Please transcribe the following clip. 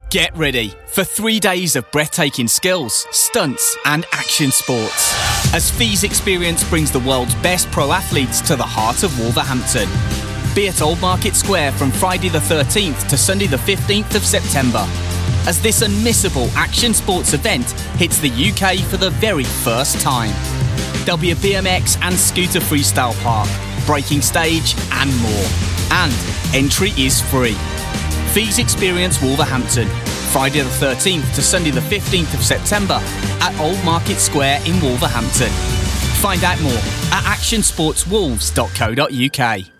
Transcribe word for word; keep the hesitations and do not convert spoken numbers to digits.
Get ready for three days of breathtaking skills, stunts and action sports as Fees Experience brings the world's best pro athletes to the heart of Wolverhampton. Be at Old Market Square from Friday the thirteenth to Sunday the fifteenth of September as this unmissable action sports event hits the U K for the very first time. There'll be a B M X and scooter freestyle park, breaking stage and more. And entry is free. Fees Experience Wolverhampton, Friday the thirteenth to Sunday the fifteenth of September at Old Market Square in Wolverhampton. Find out more at action sports wolves dot co dot uk.